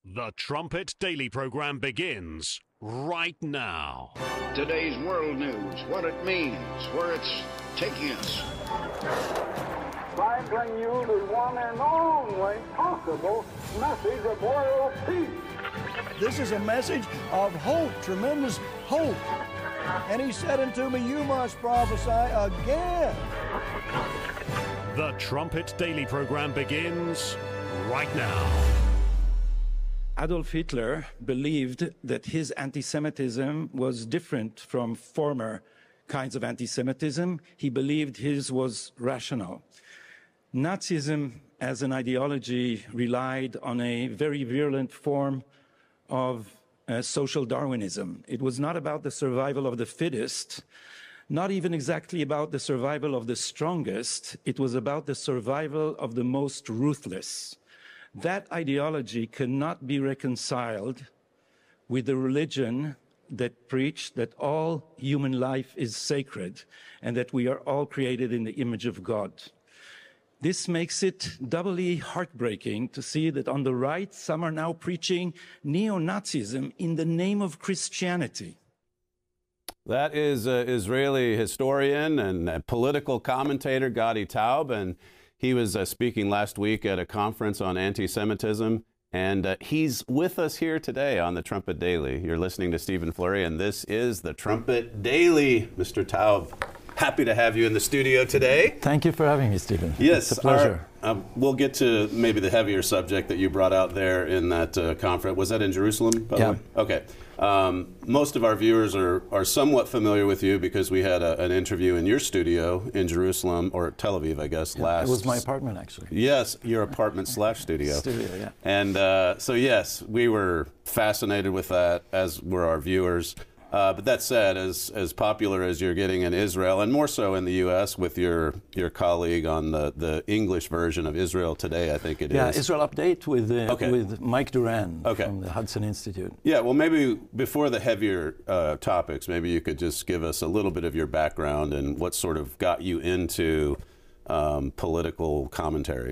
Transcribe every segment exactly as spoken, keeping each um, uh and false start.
The Trumpet Daily program begins right now. Today's world news, what it means, where it's taking us. I bring you the one and only possible message of world peace. This is a message of hope, tremendous hope. And he said unto me, you must prophesy again. The Trumpet Daily program begins right now. Adolf Hitler believed that his anti-Semitism was different from former kinds of anti-Semitism. He believed his was rational. Nazism as an ideology relied on a very virulent form of uh, social Darwinism. It was not about the survival of the fittest, not even exactly about the survival of the strongest. It was about the survival of the most ruthless. That ideology cannot be reconciled with the religion that preached that all human life is sacred and that we are all created in the image of God. This makes it doubly heartbreaking to see that on the right, some are now preaching neo-Nazism in the name of Christianity. That is uh, Israeli historian and uh, political commentator Gadi Taub, and he was uh, speaking last week at a conference on anti-Semitism, and uh, he's with us here today on the Trumpet Daily. You're listening to Stephen Flurry, and this is the Trumpet Daily. Mister Taub, happy to have you in the studio today. Thank you for having me, Stephen. Yes, it's a pleasure. Our, um, we'll get to maybe the heavier subject that you brought out there in that uh, conference. Was that in Jerusalem, by yeah. the way? Okay. Um, most of our viewers are, are somewhat familiar with you because we had a, an interview in your studio in Jerusalem, or Tel Aviv, I guess, yeah, last... It was my apartment, actually. Yes, your apartment slash studio. Studio, yeah. And uh, so, yes, we were fascinated with that, as were our viewers. Uh, but that said, as as popular as you're getting in Israel, and more so in the U S with your your colleague on the, the English version of Israel Today, I think it yeah, is. Yeah, Israel Update with uh, okay. with Mike Duran okay. from the Hudson Institute. Yeah, well, maybe before the heavier uh, topics, maybe you could just give us a little bit of your background and what sort of got you into um, political commentary.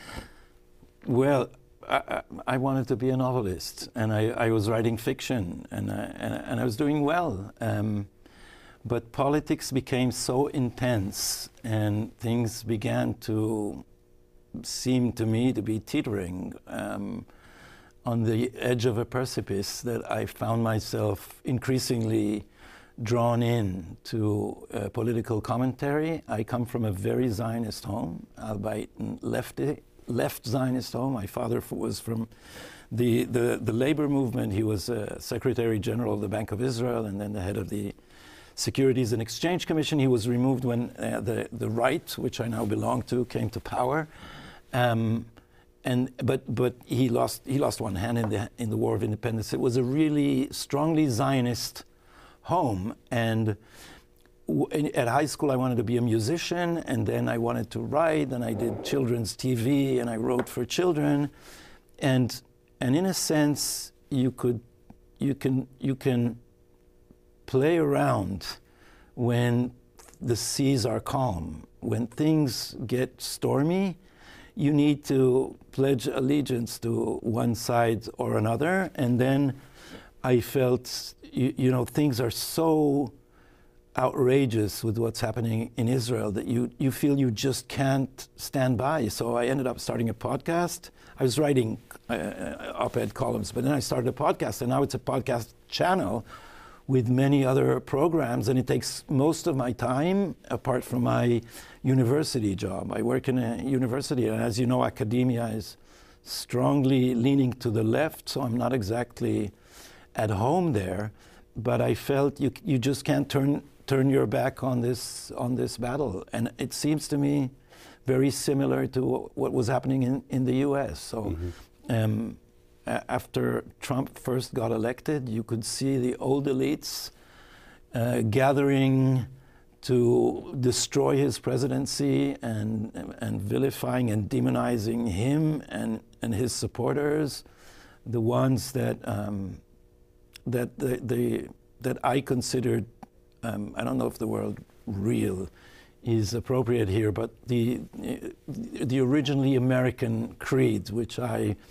Well, I, I wanted to be a novelist, and I, I was writing fiction, and I, and, and I was doing well. Um, but politics became so intense, and things began to seem to me to be teetering um, on the edge of a precipice, that I found myself increasingly drawn in to uh, political commentary. I come from a very Zionist home, albeit lefty. left Zionist home. My father was from the, the, the labor movement. He was uh, Secretary General of the Bank of Israel and then the head of the Securities and Exchange Commission. He was removed when uh, the, the right, which I now belong to, came to power. Um, and, but but he lost he lost one hand in the, in the War of Independence. It was a really strongly Zionist home. And at high school, I wanted to be a musician, and then I wanted to write, and I did children's T V, and I wrote for children, and and in a sense, you could, you can you can play around when the seas are calm. When things get stormy, you need to pledge allegiance to one side or another, and then I felt, you, you know, things are so outrageous with what's happening in Israel that you, you feel you just can't stand by. So I ended up starting a podcast. I was writing uh, op-ed columns, but then I started a podcast, and now it's a podcast channel with many other programs, and it takes most of my time apart from my university job. I work in a university, and as you know, academia is strongly leaning to the left, so I'm not exactly at home there, but I felt you you just can't turn turn your back on this on this battle. And it seems to me very similar to what was happening in, in the U S. So mm-hmm. um, a- after Trump first got elected, you could see the old elites uh, gathering to destroy his presidency and and vilifying and demonizing him and, and his supporters, the ones that um, that the, the that I considered, um, I don't know if the word real is appropriate here, but the the originally American creed, which I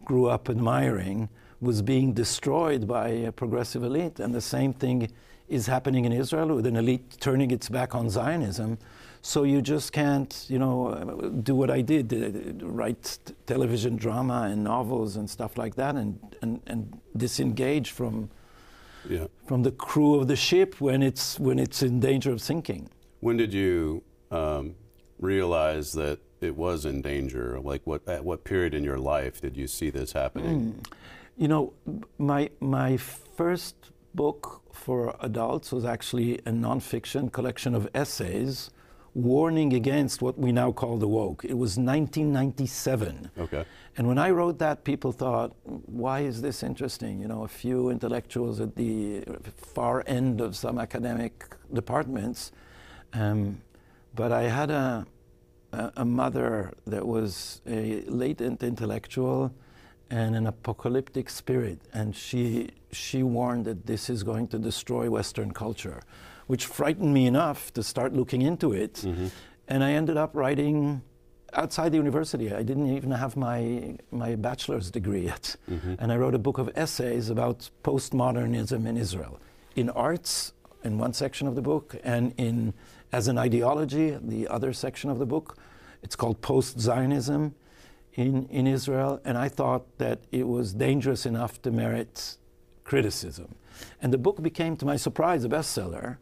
grew up admiring was being destroyed by a progressive elite. And the same thing is happening in Israel with an elite turning its back on Zionism. So you just can't, you know, do what I did, uh, write t- television drama and novels and stuff like that, and, and, and disengage from yeah. from the crew of the ship when it's when it's in danger of sinking. When did you um, realize that it was in danger? Like, what at what period in your life did you see this happening? Mm. You know, my my first book for adults was actually a nonfiction collection of essays warning against what we now call the woke. It was nineteen ninety-seven. Okay. And when I wrote that, people thought, why is this interesting? You know, a few intellectuals at the far end of some academic departments. Um, but I had a, a, a mother that was a latent intellectual and an apocalyptic spirit. And she, she warned that this is going to destroy Western culture, which frightened me enough to start looking into it. Mm-hmm. And I ended up writing outside the university. I didn't even have my, my bachelor's degree yet. Mm-hmm. And I wrote a book of essays about postmodernism in Israel, in arts, in one section of the book, and in as an ideology, the other section of the book. It's called Post-Zionism in, in Israel. And I thought that it was dangerous enough to merit criticism. And the book became, to my surprise, a bestseller.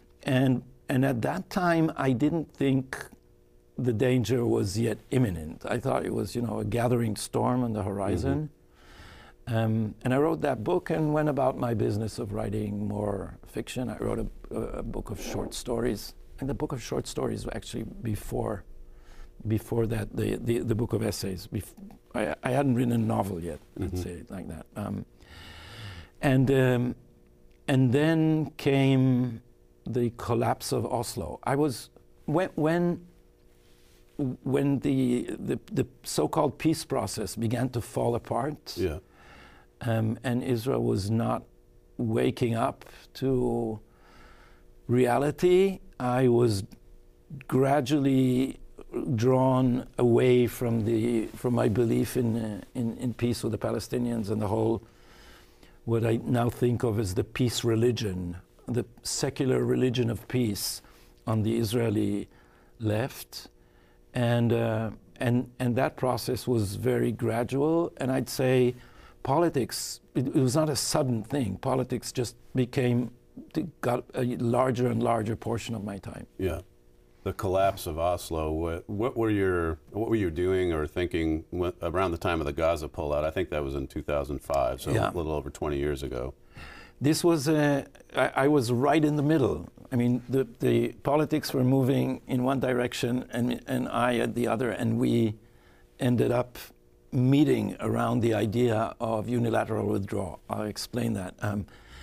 And and at that time, I didn't think the danger was yet imminent. I thought it was, you know, a gathering storm on the horizon. Mm-hmm. Um, and I wrote that book and went about my business of writing more fiction. I wrote a, a book of short stories, and the book of short stories was actually before, before that, the the, the book of essays. Bef- I, I hadn't written a novel yet. Mm-hmm. Let's say it like that. Um, and um, and then came the collapse of Oslo. I was when when when the the, the so-called peace process began to fall apart, yeah. um, and Israel was not waking up to reality, I was gradually drawn away from the from my belief in uh, in, in peace with the Palestinians and the whole what I now think of as the peace religion, the secular religion of peace on the Israeli left. And, uh, and, and that process was very gradual. And I'd say politics, it, it was not a sudden thing. Politics just became, got a larger and larger portion of my time. Yeah. The collapse of Oslo, what, what were your, what were you doing or thinking around the time of the Gaza pullout? I think that was in two thousand five, so yeah. a little over twenty years ago. This was, uh, I, I was right in the middle. I mean, the, the politics were moving in one direction and, and I at the other, and we ended up meeting around the idea of unilateral withdrawal. I'll explain that. Um,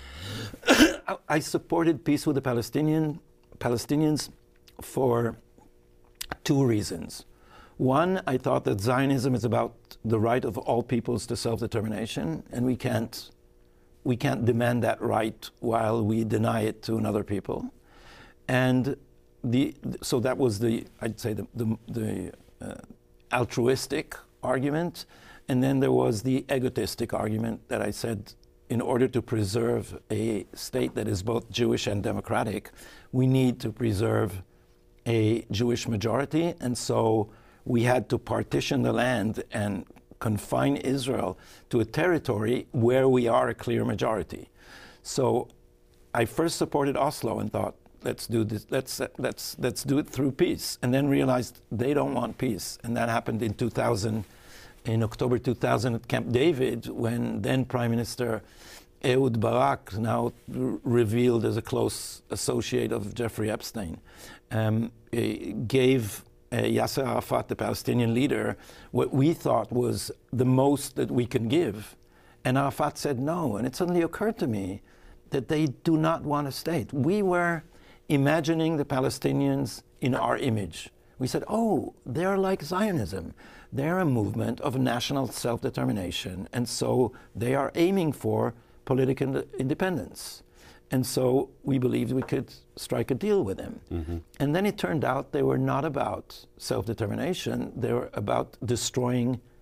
I supported peace with the Palestinian, Palestinians for two reasons. One, I thought that Zionism is about the right of all peoples to self-determination, and we can't we can't demand that right while we deny it to another people. And the so that was the, I'd say, the, the, the uh, altruistic argument. And then there was the egotistic argument that I said, in order to preserve a state that is both Jewish and democratic, we need to preserve a Jewish majority. And so we had to partition the land and confine Israel to a territory where we are a clear majority. So I first supported Oslo and thought, let's do this, let's let's let's do it through peace, and then realized they don't want peace. And that happened in two thousand, in October two thousand at Camp David, when then Prime Minister Ehud Barak, now r- revealed as a close associate of Jeffrey Epstein, um, gave Uh, Yasser Arafat, the Palestinian leader, what we thought was the most that we can give. And Arafat said no. And it suddenly occurred to me that they do not want a state. We were imagining the Palestinians in our image. We said, oh, they're like Zionism. They're a movement of national self-determination. And so they are aiming for political independence. And so we believed we could strike a deal with them. Mm-hmm. And then it turned out they were not about self-determination. They were about destroying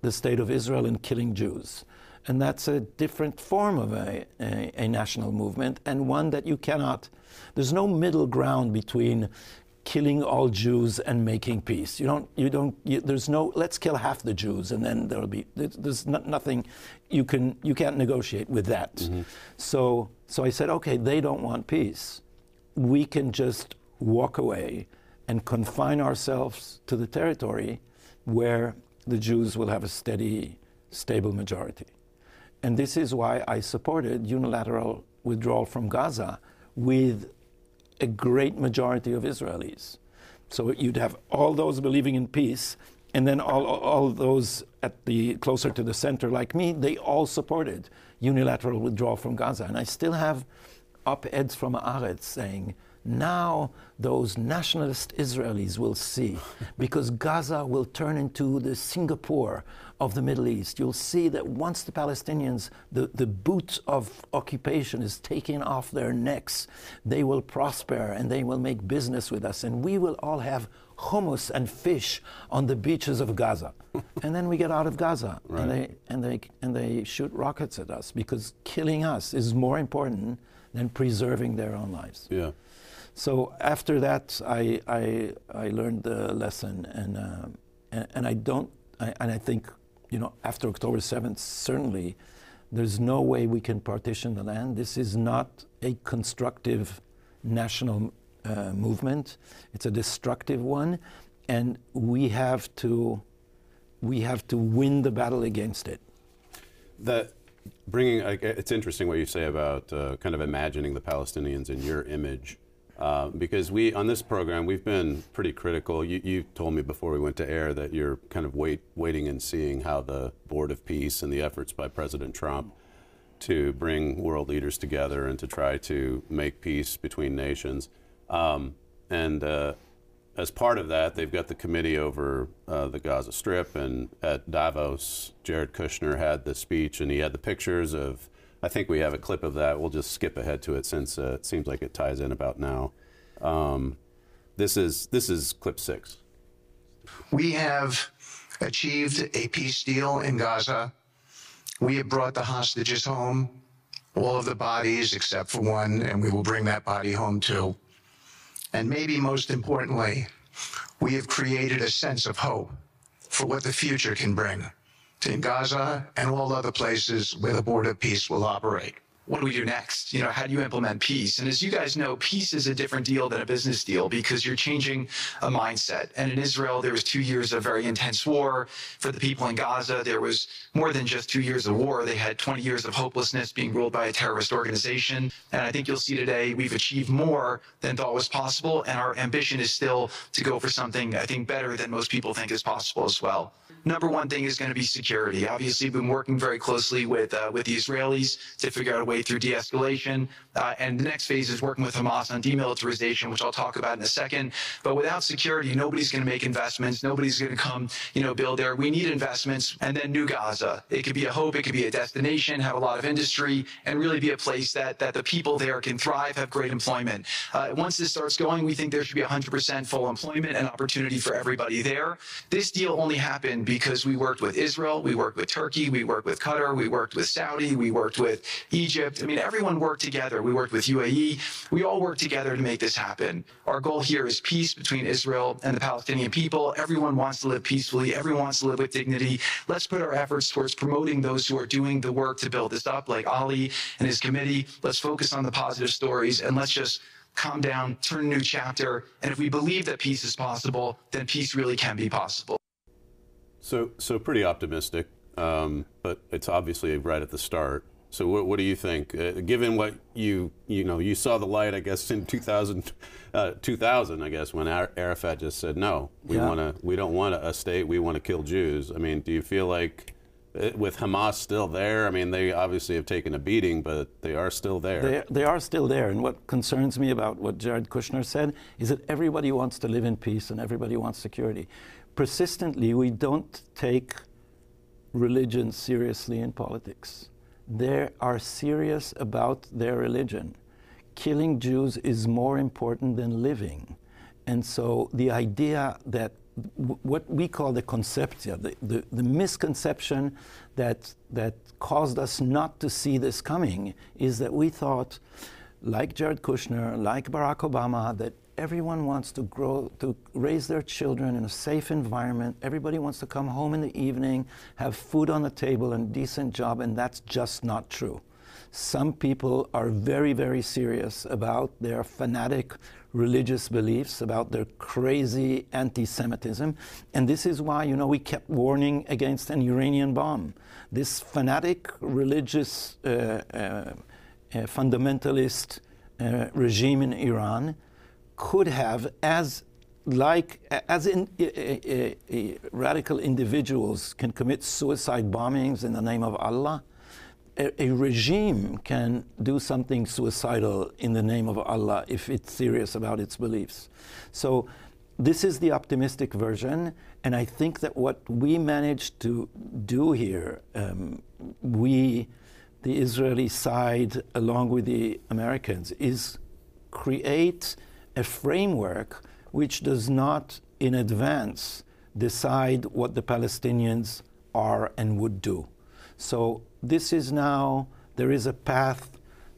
the State of Israel and killing Jews. And that's a different form of a, a, a national movement, and one that you cannot, there's no middle ground between killing all Jews and making peace. You don't, you don't, you, there's no, let's kill half the Jews and then there'll be, there's no, nothing, you can, you can't negotiate with that. Mm-hmm. So, so I said, okay, they don't want peace. We can just walk away and confine ourselves to the territory where the Jews will have a steady, stable majority. And this is why I supported unilateral withdrawal from Gaza with a great majority of Israelis. So you'd have all those believing in peace, and then all, all those at the closer to the center like me, they all supported unilateral withdrawal from Gaza. And I still have op-eds from Haaretz saying, now those nationalist Israelis will see, because Gaza will turn into the Singapore of the Middle East. You'll see that once the Palestinians, the, the boot of occupation is taken off their necks, they will prosper and they will make business with us, and we will all have hummus and fish on the beaches of Gaza. And then we get out of Gaza, right. and they and they and they shoot rockets at us, because killing us is more important than preserving their own lives. Yeah. So after that, I I, I learned the lesson, and uh, and, and I don't, I, and I think, you know, after October seventh, certainly, there's no way we can partition the land. This is not a constructive national uh, movement. It's a destructive one, and we have to we have to win the battle against it. That bringing, it's interesting what you say about uh, kind of imagining the Palestinians in your image. Uh, because we, on this program, we've been pretty critical. You, you told me before we went to air that you're kind of wait, waiting and seeing how the Board of Peace and the efforts by President Trump to bring world leaders together and to try to make peace between nations. Um, and uh, as part of that, they've got the committee over uh, the Gaza Strip. And at Davos, Jared Kushner had the speech, and he had the pictures of, I think we have a clip of that. We'll just skip ahead to it since uh, it seems like it ties in about now. Um, this is this is clip six. We have achieved a peace deal in Gaza. We have brought the hostages home, all of the bodies except for one, and we will bring that body home too. And maybe most importantly, we have created a sense of hope for what the future can bring in Gaza and all other places where the Board of Peace will operate. What do we do next? You know, how do you implement peace? And as you guys know, peace is a different deal than a business deal, because you're changing a mindset. And in Israel, there was two years of very intense war. For the people in Gaza, there was more than just two years of war. They had twenty years of hopelessness, being ruled by a terrorist organization. And I think you'll see today we've achieved more than thought was possible. And our ambition is still to go for something, I think, better than most people think is possible as well. Number one thing is going to be security. Obviously, we've been working very closely with uh, with the Israelis to figure out a way through de-escalation. Uh, and the next phase is working with Hamas on demilitarization, which I'll talk about in a second. But without security, nobody's going to make investments. Nobody's going to come, you know, build there. We need investments. And then New Gaza. It could be a hope. It could be a destination, have a lot of industry, and really be a place that, that the people there can thrive, have great employment. Uh, once this starts going, we think there should be one hundred percent full employment and opportunity for everybody there. This deal only happened because we worked with Israel, we worked with Turkey, we worked with Qatar, we worked with Saudi, we worked with Egypt. I mean, everyone worked together. We worked with U A E. We all worked together to make this happen. Our goal here is peace between Israel and the Palestinian people. Everyone wants to live peacefully. Everyone wants to live with dignity. Let's put our efforts towards promoting those who are doing the work to build this up, like Ali and his committee. Let's focus on the positive stories, and let's just calm down, turn a new chapter. And if we believe that peace is possible, then peace really can be possible. So, so pretty optimistic, um, but it's obviously right at the start. So, what, what do you think? Uh, given what you you know, you saw the light, I guess, in two thousand, uh, two thousand, I guess, when Arafat just said, "No, we yeah. want to, we don't want a state. We want to kill Jews." I mean, do you feel like, uh, with Hamas still there? I mean, they obviously have taken a beating, but they are still there. They, they are still there. And what concerns me about what Jared Kushner said is that everybody wants to live in peace and everybody wants security. Persistently, we don't take religion seriously in politics. They are serious about their religion. Killing Jews is more important than living. And so the idea that w- what we call the conceptia, the, the, the misconception that, that caused us not to see this coming, is that we thought, like Jared Kushner, like Barack Obama, that everyone wants to grow, to raise their children in a safe environment. Everybody wants to come home in the evening, have food on the table and a decent job, and that's just not true. Some people are very, very serious about their fanatic religious beliefs, about their crazy anti-Semitism. And this is why, you know, we kept warning against an Iranian bomb. This fanatic religious uh, uh, uh, fundamentalist uh, regime in Iran could have, as like as in, uh, uh, uh, radical individuals can commit suicide bombings in the name of Allah, a, a regime can do something suicidal in the name of Allah if it's serious about its beliefs. So this is the optimistic version, and I think that what we managed to do here, um, we, the Israeli side, along with the Americans, is create a framework which does not in advance decide what the Palestinians are and would do. So this is now, there is a path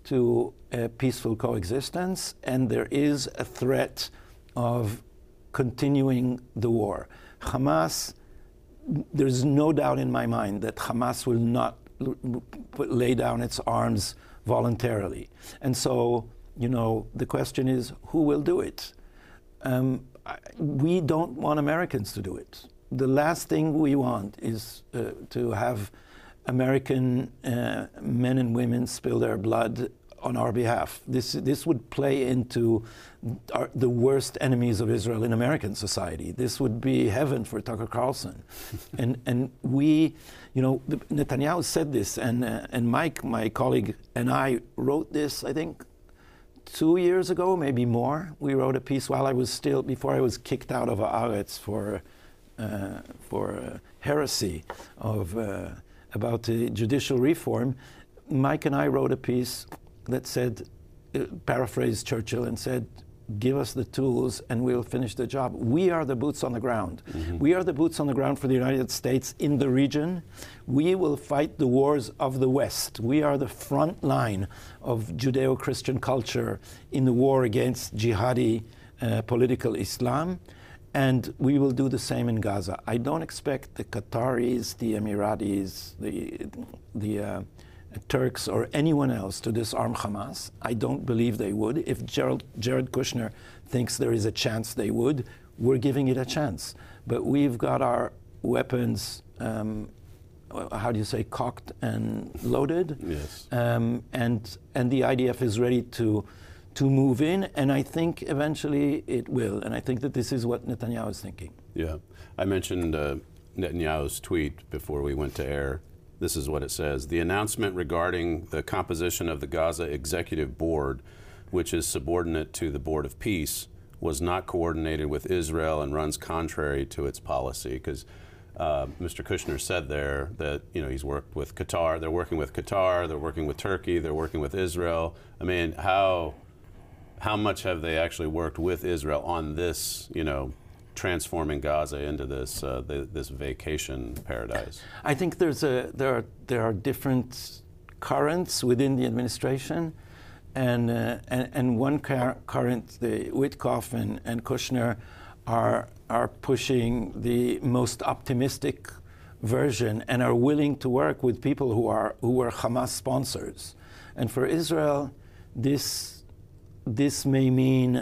to a peaceful coexistence, and there is a threat of continuing the war. Hamas, there's no doubt in my mind that Hamas will not l- lay down its arms voluntarily. And so, you know, the question is, who will do it? Um, I, we don't want Americans to do it. The last thing we want is uh, to have American uh, men and women spill their blood on our behalf. This this would play into our, the worst enemies of Israel in American society. This would be heaven for Tucker Carlson. and and we, you know, Netanyahu said this, and uh, and Mike, my colleague, and I wrote this, I think, two years ago, maybe more. We wrote a piece while I was still, before I was kicked out of Haaretz for, uh, for uh, heresy of, uh, about the judicial reform. Mike and I wrote a piece that said, uh, paraphrased Churchill and said, give us the tools and we'll finish the job. We are the boots on the ground. Mm-hmm. We are the boots on the ground for the United States in the region. We will fight the wars of the West. We are the front line of Judeo-Christian culture in the war against jihadi uh, political Islam. And we will do the same in Gaza. I don't expect the Qataris, the Emiratis, the, the uh, Turks or anyone else to disarm Hamas. I don't believe they would. If Gerald, Jared Kushner thinks there is a chance they would, we're giving it a chance. But we've got our weapons, um, how do you say, cocked and loaded. Yes. Um, and and the I D F is ready to to move in, and I think eventually it will. And I think that this is what Netanyahu is thinking. Yeah. I mentioned uh, Netanyahu's tweet before we went to air. This is what it says. The announcement regarding the composition of the Gaza Executive Board, which is subordinate to the Board of Peace, was not coordinated with Israel and runs contrary to its policy. Because uh, Mister Kushner said there that, you know, he's worked with Qatar. They're working with Qatar. They're working with Turkey. They're working with Israel. I mean, how how much have they actually worked with Israel on this, you know, transforming Gaza into this uh, the, this vacation paradise? I think there's a there are there are different currents within the administration, and uh, and, and one car- current, the Witkoff and, and Kushner, are are pushing the most optimistic version and are willing to work with people who are who were Hamas sponsors, and for Israel, this this may mean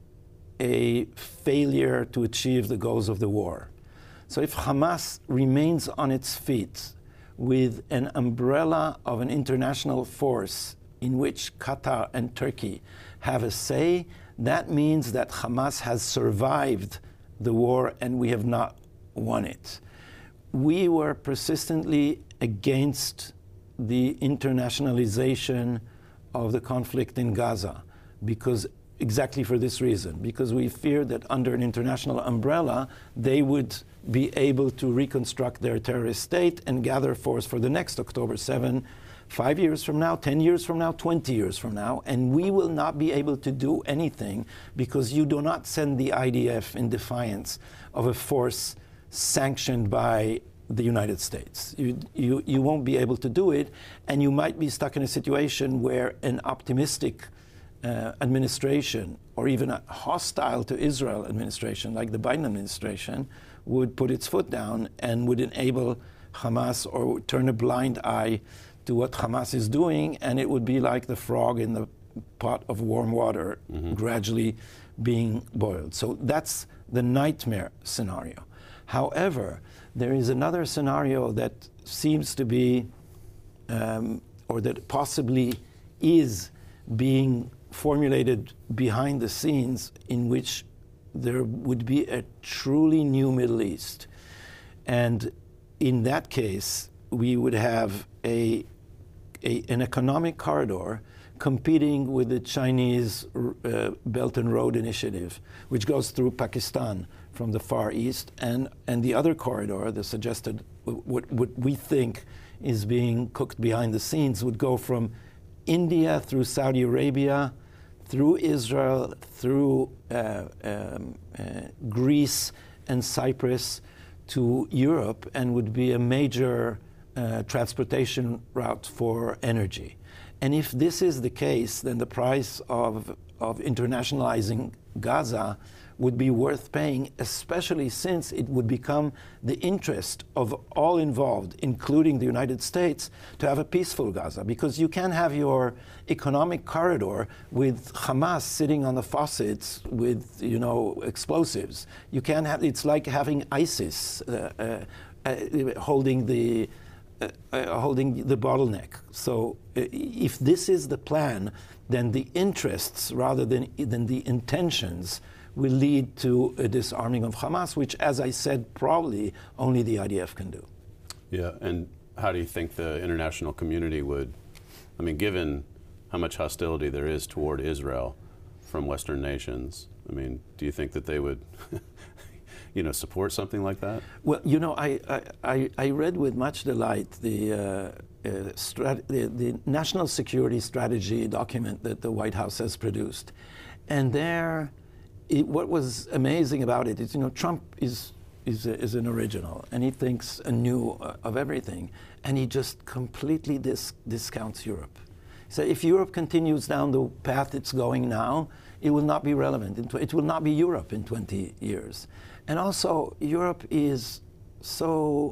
a failure to achieve the goals of the war. So if Hamas remains on its feet with an umbrella of an international force in which Qatar and Turkey have a say, that means that Hamas has survived the war and we have not won it. We were persistently against the internationalization of the conflict in Gaza because exactly for this reason, because we feared that under an international umbrella, they would be able to reconstruct their terrorist state and gather force for the next October seventh five years from now, ten years from now, twenty years from now, and we will not be able to do anything because you do not send the I D F in defiance of a force sanctioned by the United States. You, you, you won't be able to do it, and you might be stuck in a situation where an optimistic uh, administration, or even a hostile to Israel administration, like the Biden administration, would put its foot down and would enable Hamas or turn a blind eye to what Hamas is doing, and it would be like the frog in the pot of warm water, mm-hmm. gradually being boiled. So that's the nightmare scenario. However, there is another scenario that seems to be, um, or that possibly is being formulated behind the scenes, in which there would be a truly new Middle East. And in that case, we would have a, a an economic corridor competing with the Chinese uh, Belt and Road Initiative, which goes through Pakistan from the Far East, and, and the other corridor, the suggested, what, what we think is being cooked behind the scenes, would go from India through Saudi Arabia, through Israel, through uh, um, uh, Greece and Cyprus to Europe, and would be a major uh, transportation route for energy. And if this is the case, then the price of, of internationalizing Gaza would be worth paying, especially since it would become the interest of all involved, including the United States, to have a peaceful Gaza. Because you can't have your economic corridor with Hamas sitting on the faucets with, you know, explosives. You can't have, it's like having ISIS uh, uh, uh, holding the uh, uh, holding the bottleneck. So uh, if this is the plan, then the interests rather than, than the intentions will lead to a disarming of Hamas, which, as I said, probably only the I D F can do. Yeah, and how do you think the international community would, I mean, given how much hostility there is toward Israel from Western nations, I mean, do you think that they would, you know, support something like that? Well, you know, I, I, I read with much delight the, uh, uh, strat- the, the national security strategy document that the White House has produced. And there, It, what was amazing about it is, you know, Trump is is, a, is an original, and he thinks anew uh, of everything, and he just completely dis- discounts Europe. So if Europe continues down the path it's going now, it will not be relevant. In tw- it will not be Europe in twenty years. And also, Europe is so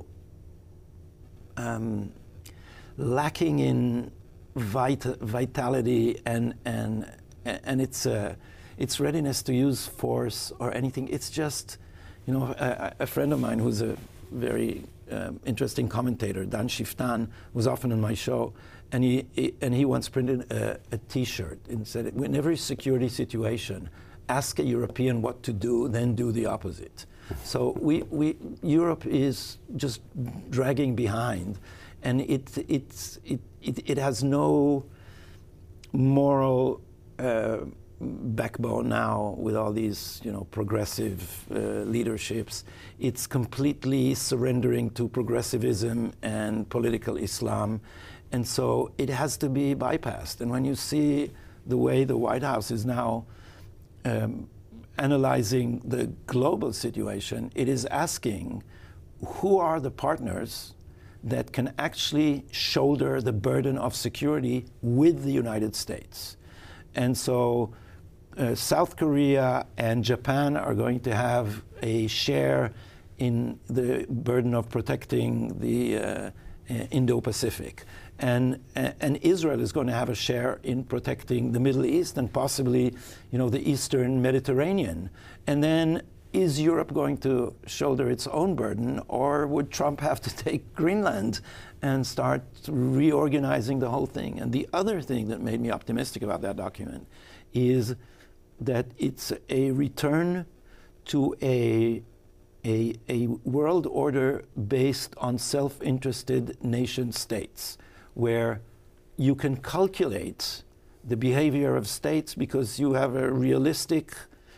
um, lacking in vit- vitality and and and it's a uh, its readiness to use force or anything. It's just, you know, a, a friend of mine who's a very um, interesting commentator, Dan Shiftan, was often on my show, and he, he and he once printed a, a T-shirt and said, in every security situation, ask a European what to do, then do the opposite. So we, we Europe is just dragging behind, and it it's it it, it has no moral Uh, backbone now with all these, you know, progressive uh, leaderships. It's completely surrendering to progressivism and political Islam, and so it has to be bypassed. And when you see the way the White House is now um, analyzing the global situation, it is asking who are the partners that can actually shoulder the burden of security with the United States. And so Uh, South Korea and Japan are going to have a share in the burden of protecting the uh, uh, Indo-Pacific. And, uh, and Israel is going to have a share in protecting the Middle East and possibly, you know, the Eastern Mediterranean. And then is Europe going to shoulder its own burden, or would Trump have to take Greenland and start reorganizing the whole thing? And the other thing that made me optimistic about that document is that it's a return to a, a, a world order based on self-interested nation states, where you can calculate the behavior of states because you have a realistic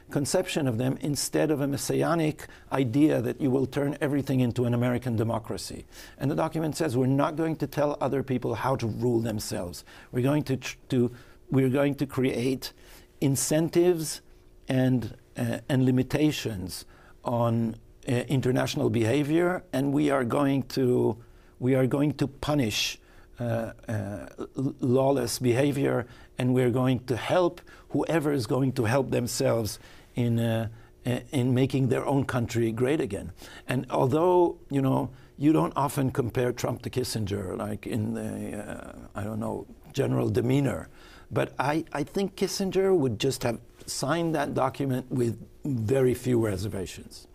conception of them instead of a messianic idea that you will turn everything into an American democracy. And the document says we're not going to tell other people how to rule themselves. We're going to, tr- to we're going to create incentives and uh, and limitations on uh, international behavior, and we are going to we are going to punish uh, uh, lawless behavior, and we're going to help whoever is going to help themselves in uh, in making their own country great again. And although, you know, you don't often compare Trump to Kissinger, like in the uh, I don't know, general demeanor, but I, I think Kissinger would just have signed that document with very few reservations.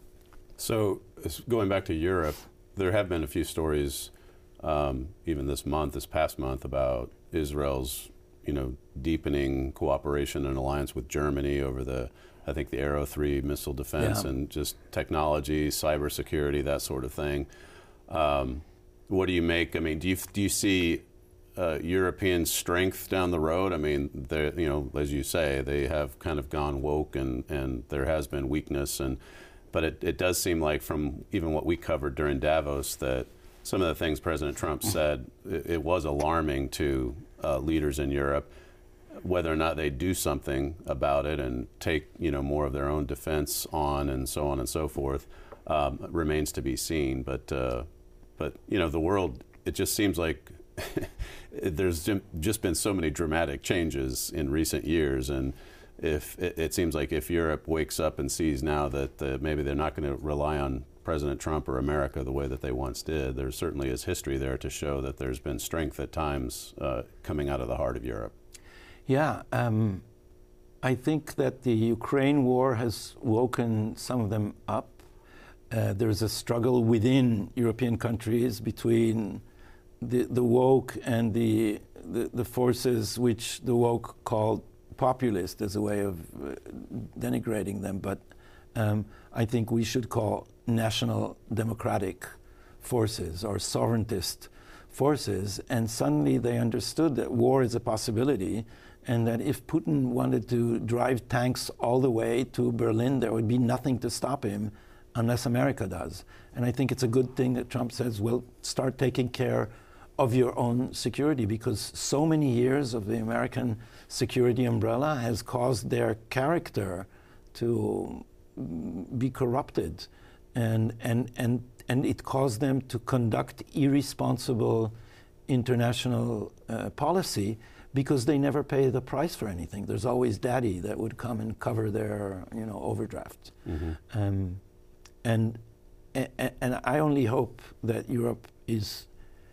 So going back to Europe, there have been a few stories, um, even this month, this past month, about Israel's, you know, deepening cooperation and alliance with Germany over the, I think, the Arrow three missile defense, yeah. and just technology, cybersecurity, that sort of thing. Um, what do you make? I mean, do you do you see uh, European strength down the road? I mean, they, you know, as you say, they have kind of gone woke, and and there has been weakness, and but it, it does seem like from even what we covered during Davos that some of the things President Trump said, it, it was alarming to uh, leaders in Europe. Whether or not they do something about it and take, you know, more of their own defense on, and so on and so forth, um, remains to be seen. But uh, but you know, the world, it just seems like there's just been so many dramatic changes in recent years, and if it, it seems like if Europe wakes up and sees now that uh, maybe they're not going to rely on President Trump or America the way that they once did, there certainly is history there to show that there's been strength at times uh, coming out of the heart of Europe. Yeah, um, I think that the Ukraine war has woken some of them up. Uh, there's a struggle within European countries between the, the woke and the, the, the forces which the woke called populist as a way of uh, denigrating them. But um, I think we should call national democratic forces or sovereigntist forces. And suddenly they understood that war is a possibility, and that if Putin wanted to drive tanks all the way to Berlin, there would be nothing to stop him unless America does. And I think it's a good thing that Trump says, well, start taking care of your own security, because so many years of the American security umbrella has caused their character to be corrupted. And, and, and, and it caused them to conduct irresponsible international uh, policy, because they never pay the price for anything. There's always daddy that would come and cover their, you know, overdraft. Mm-hmm. Um, and, and and I only hope that Europe is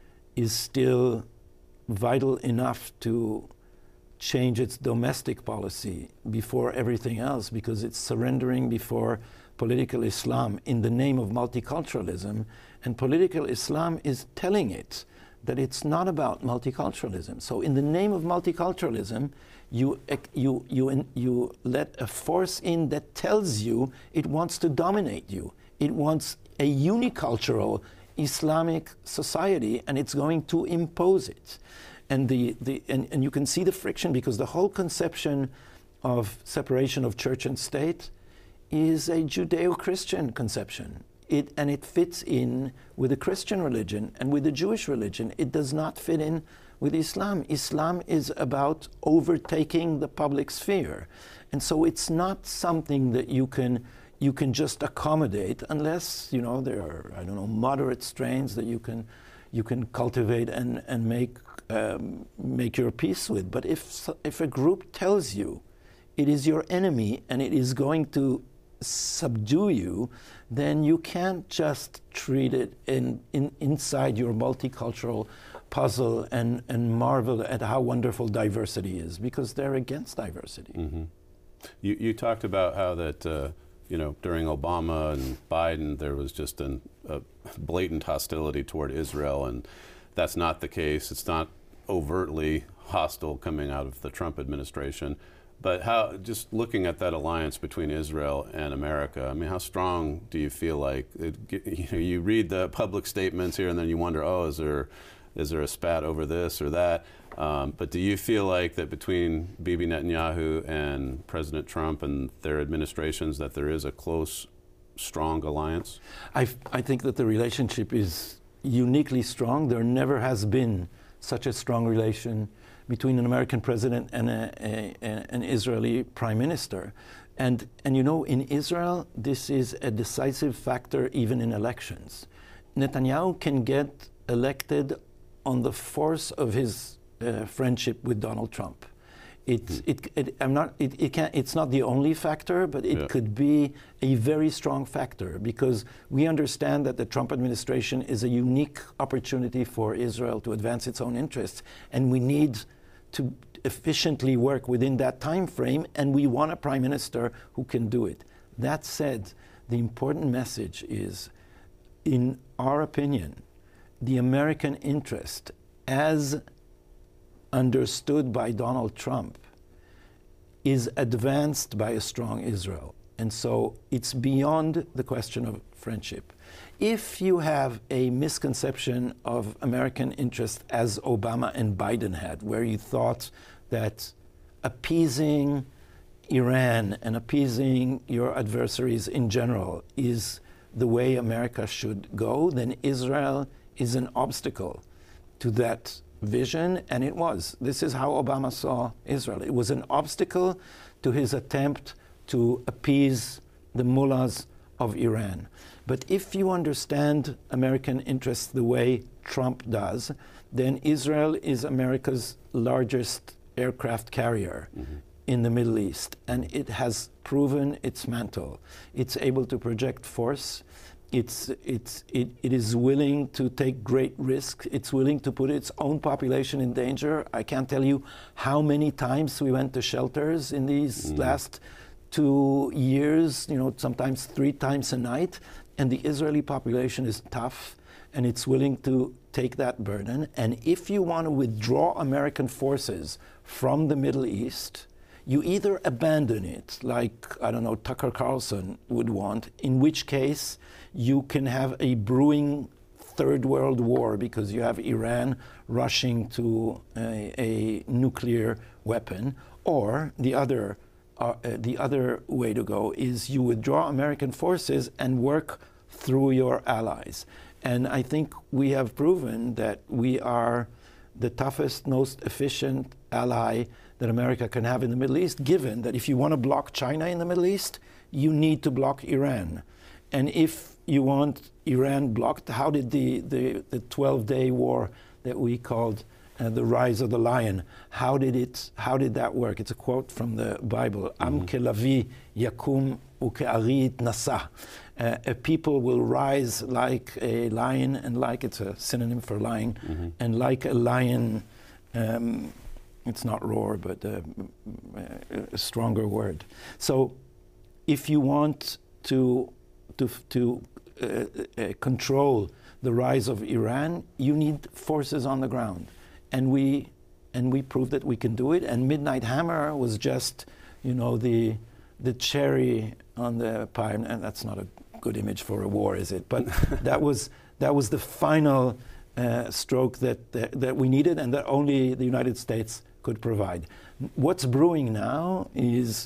is still vital enough to change its domestic policy before everything else, because it's surrendering before political Islam in the name of multiculturalism, and political Islam is telling it that it's not about multiculturalism. So in the name of multiculturalism, you, you, you, you let a force in that tells you it wants to dominate you. It wants a unicultural Islamic society, and it's going to impose it. And, the, the, and, and you can see the friction, because the whole conception of separation of church and state is a Judeo-Christian conception. It, and it fits in with the Christian religion and with the Jewish religion. It does not fit in with Islam. Islam is about overtaking the public sphere. And so it's not something that you can you can just accommodate, unless, you know, there are, I don't know, moderate strains that you can you can cultivate and, and make um, make your peace with. But if if a group tells you it is your enemy and it is going to subdue you, then you can't just treat it in, in inside your multicultural puzzle and, and marvel at how wonderful diversity is, because they're against diversity. Mm-hmm. You, you talked about how that, uh, you know, during Obama and Biden, there was just an, a blatant hostility toward Israel, and that's not the case. It's not overtly hostile coming out of the Trump administration. But how, just looking at that alliance between Israel and America, I mean, how strong do you feel like, it, you know, you read the public statements here and then you wonder, oh, is there is there a spat over this or that? Um, but do you feel like that between Bibi Netanyahu and President Trump and their administrations that there is a close, strong alliance? I, I think that the relationship is uniquely strong. There never has been such a strong relation between an American president and a, a, a, an Israeli prime minister. And, and you know, in Israel, this is a decisive factor even in elections. Netanyahu can get elected on the force of his uh, friendship with Donald Trump. It, mm. it, it, I'm not, it, it can't, it's not the only factor, but it yeah. could be a very strong factor, because we understand that the Trump administration is a unique opportunity for Israel to advance its own interests, and we need to efficiently work within that time frame, and we want a prime minister who can do it. That said, the important message is, in our opinion, the American interest, as understood by Donald Trump, is advanced by a strong Israel. And so it's beyond the question of friendship. If you have a misconception of American interest, as Obama and Biden had, where you thought that appeasing Iran and appeasing your adversaries in general is the way America should go, then Israel is an obstacle to that vision, and it was. This is how Obama saw Israel. It was an obstacle to his attempt to appease the mullahs of Iran. But if you understand American interests the way Trump does, then Israel is America's largest aircraft carrier mm-hmm. in the Middle East, and it has proven its mantle. It's able to project force. It's, it's, it, it is willing to take great risks. It's willing to put its own population in danger. I can't tell you how many times we went to shelters in these mm. last two years, you know, sometimes three times a night. And the Israeli population is tough, and it's willing to take that burden. And if you want to withdraw American forces from the Middle East, you either abandon it, like, I don't know, Tucker Carlson would want, in which case you can have a brewing third world war because you have Iran rushing to a, a nuclear weapon, or the other, uh, uh, the other way to go is you withdraw American forces and work through your allies. And I think we have proven that we are the toughest, most efficient ally that America can have in the Middle East, given that if you want to block China in the Middle East, you need to block Iran. And if you want Iran blocked, how did the, the, the twelve-day war that we called uh, the Rise of the Lion, how did it, how did that work? It's a quote from the Bible, Am kelavi yakum uke'ari nasa. Uh, a people will rise like a lion, and like, it's a synonym for lion, mm-hmm. and like a lion, um, it's not roar, but uh, a stronger word. So if you want to, to, to uh, uh, control the rise of Iran, you need forces on the ground. And we, and we proved that we can do it. And Midnight Hammer was just, you know, the, the cherry on the pie. And that's not a good image for a war, is it? But that was, that was the final uh, stroke that, that, that we needed, and that only the United States could provide. What's brewing now is,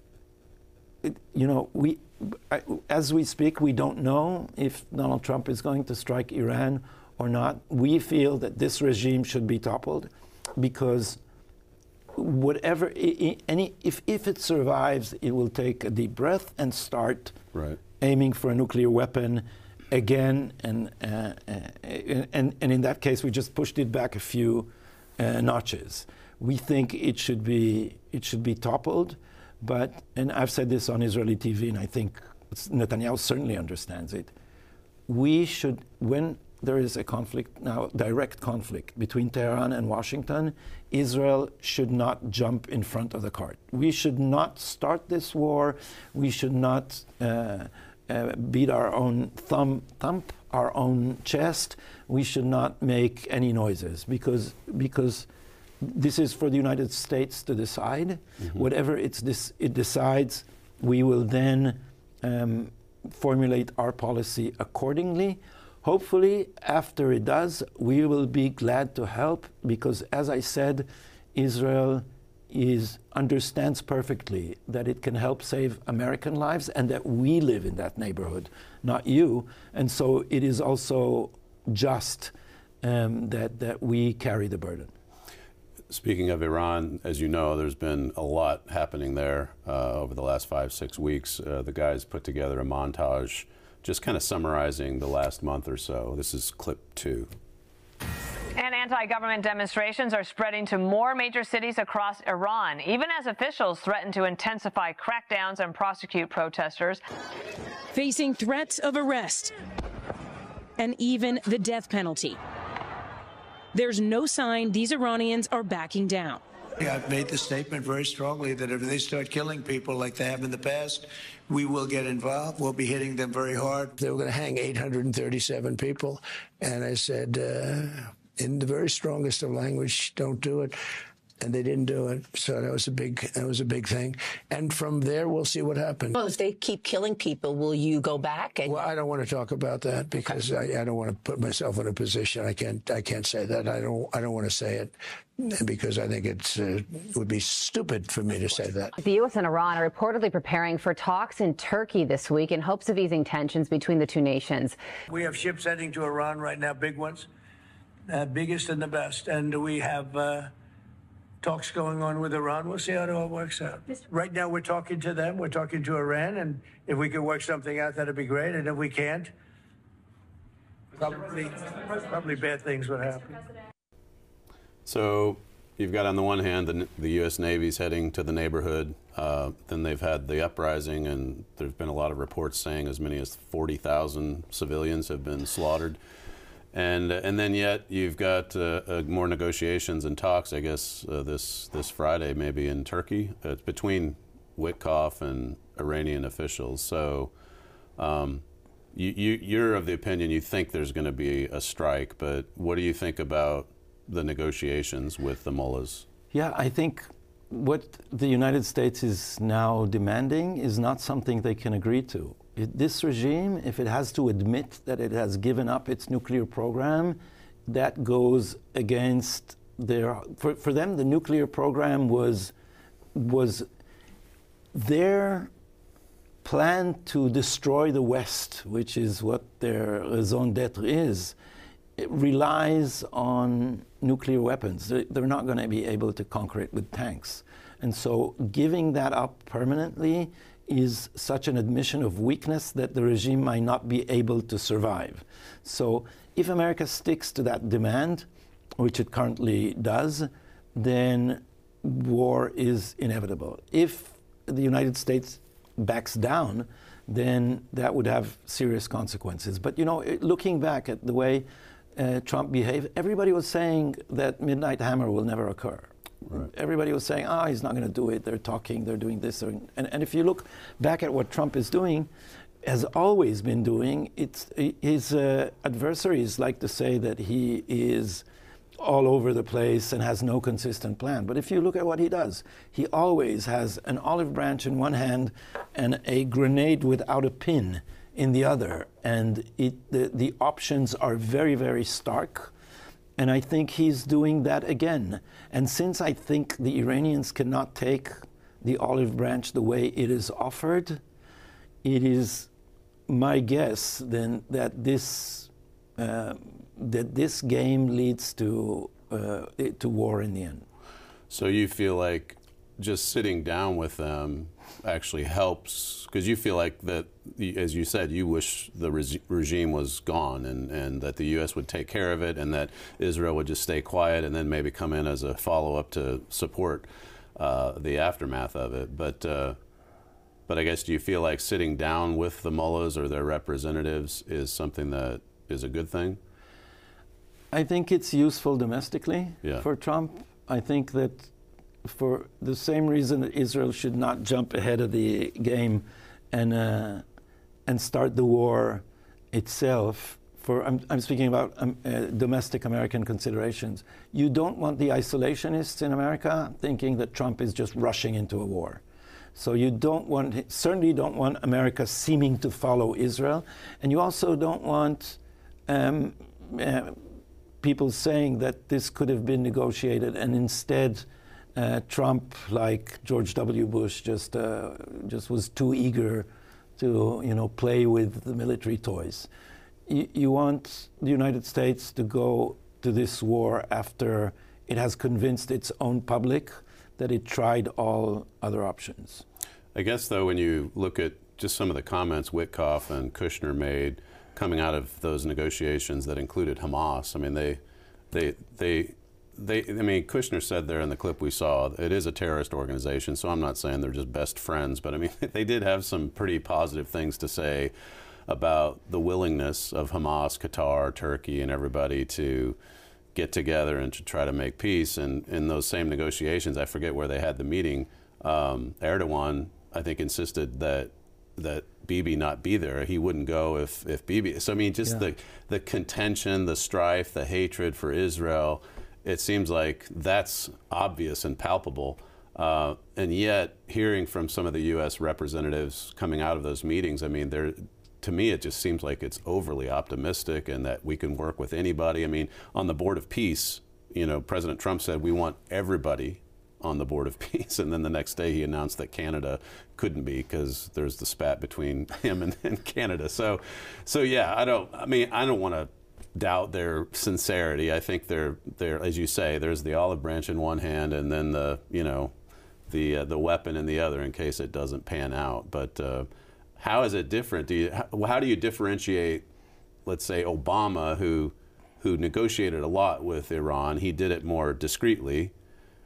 it, you know, we, I, as we speak, we don't know if Donald Trump is going to strike Iran or not. We feel that this regime should be toppled, because whatever, I, any, if, if it survives, it will take a deep breath and start right. aiming for a nuclear weapon again. And, uh, uh, and, and in that case, we just pushed it back a few uh, notches. We think it should be it should be toppled, but, and I've said this on Israeli T V, and I think Netanyahu certainly understands it. We should, when there is a conflict now, direct conflict between Tehran and Washington, Israel should not jump in front of the cart. We should not start this war. We should not uh, uh, beat our own thumb, thump our own chest. We should not make any noises, because because. This is for the United States to decide. Mm-hmm. Whatever it's this, it decides, we will then um, formulate our policy accordingly. hopefully, after it does, we will be glad to help because, as I said, Israel is understands perfectly that it can help save American lives and that we live in that neighborhood, not you. And so it is also just um, that, that we carry the burden. Speaking of Iran, as you know, there's been a lot happening there uh, over the last five, six weeks. Uh, the guys put together a montage just kind of summarizing the last month or so. This is clip two. And anti-government demonstrations are spreading to more major cities across Iran, even as officials threaten to intensify crackdowns and prosecute protesters. Facing threats of arrest and even the death penalty. There's no sign these Iranians are backing down. I've made the statement very strongly that if they start killing people like they have in the past, we will get involved. We'll be hitting them very hard. They were going to hang eight hundred thirty-seven people. And I said, uh, in the very strongest of language, don't do it. And they didn't do it. So that was a big, that was a big thing. And from there, we'll see what happens. Well, if they keep killing people, will you go back? And well, I don't want to talk about that because I, I don't want to put myself in a position. I can't, I can't say that. I don't, I don't want to say it because I think it's, uh, it would be stupid for me to say that. The U S and Iran are reportedly preparing for talks in Turkey this week in hopes of easing tensions between the two nations. We have ships heading to Iran right now, big ones, uh, biggest and the best. And we have uh, talks going on with Iran. We'll see how it all works out. Right now, we're talking to them. We're talking to Iran. And if we could work something out, that'd be great. And if we can't, probably, probably bad things would happen. So you've got on the one hand the, the U S Navy's heading to the neighborhood. Uh, then they've had the uprising, and there's been a lot of reports saying as many as forty thousand civilians have been slaughtered. And and then yet you've got uh, uh, more negotiations and talks, I guess, uh, this this Friday maybe in Turkey. Uh, it's between Witkoff and Iranian officials. So um, you, you, you're of the opinion you think there's going to be a strike, but what do you think about the negotiations with the mullahs? Yeah, I think what the United States is now demanding is not something they can agree to. It, this regime, if it has to admit that it has given up its nuclear program, that goes against their, for, for them the nuclear program was, was their plan to destroy the West, which is what their raison d'etre is. It relies on nuclear weapons. They're not going to be able to conquer it with tanks. And so giving that up permanently is such an admission of weakness that the regime might not be able to survive. So if America sticks to that demand, which it currently does, then war is inevitable. If the United States backs down, then that would have serious consequences. But you know, looking back at the way uh, Trump behaved, everybody was saying that Midnight Hammer will never occur. Right. Everybody was saying, ah, oh, he's not going to do it. They're talking, they're doing this. And, and if you look back at what Trump is doing, has always been doing, it's, his uh, adversaries like to say that he is all over the place and has no consistent plan. But if you look at what he does, he always has an olive branch in one hand and a grenade without a pin in the other. And it, the, the options are very, very stark. And I think he's doing that again. And since I think the Iranians cannot take the olive branch the way it is offered, it is my guess then that this uh, that this game leads to uh, to war in the end. So you feel like just sitting down with them actually helps, because you feel like that, as you said, you wish the re regime was gone and, and that the U S would take care of it and that Israel would just stay quiet and then maybe come in as a follow-up to support uh, the aftermath of it. But, uh, but I guess, do you feel like sitting down with the mullahs or their representatives is something that is a good thing? I think it's useful domestically yeah. for Trump. I think that for the same reason that Israel should not jump ahead of the game and uh, and start the war itself. For I'm, I'm speaking about um, uh, domestic American considerations. You don't want the isolationists in America thinking that Trump is just rushing into a war. So you don't want, certainly don't want America seeming to follow Israel, and you also don't want um, uh, people saying that this could have been negotiated, and instead uh, Trump, like George W. Bush, just uh, just was too eager to, you know, play with the military toys. You, you want the United States to go to this war after it has convinced its own public that it tried all other options. I guess, though, when you look at just some of the comments Witkoff and Kushner made coming out of those negotiations that included Hamas, I mean, they, they, they, they, I mean, Kushner said there in the clip we saw, it is a terrorist organization, so I'm not saying they're just best friends, but I mean, they did have some pretty positive things to say about the willingness of Hamas, Qatar, Turkey, and everybody to get together and to try to make peace. And in those same negotiations, I forget where they had the meeting, um, Erdogan, I think, insisted that that Bibi not be there. He wouldn't go if, if Bibi. So, I mean, just yeah. the, the contention, the strife, the hatred for Israel, it seems like that's obvious and palpable. Uh, and yet, hearing from some of the U S representatives coming out of those meetings, I mean, they're, to me, it just seems like it's overly optimistic and that we can work with anybody. I mean, on the Board of Peace, you know, President Trump said we want everybody on the Board of Peace, and then the next day he announced that Canada couldn't be because there's the spat between him and, and Canada. So, so yeah, I don't. I mean, I don't want to doubt their sincerity. I think they're they're as you say, there's the olive branch in one hand, and then the you know, the uh, the weapon in the other in case it doesn't pan out. But uh, how is it different? Do you how, how do you differentiate, let's say, Obama, who who negotiated a lot with Iran? He did it more discreetly.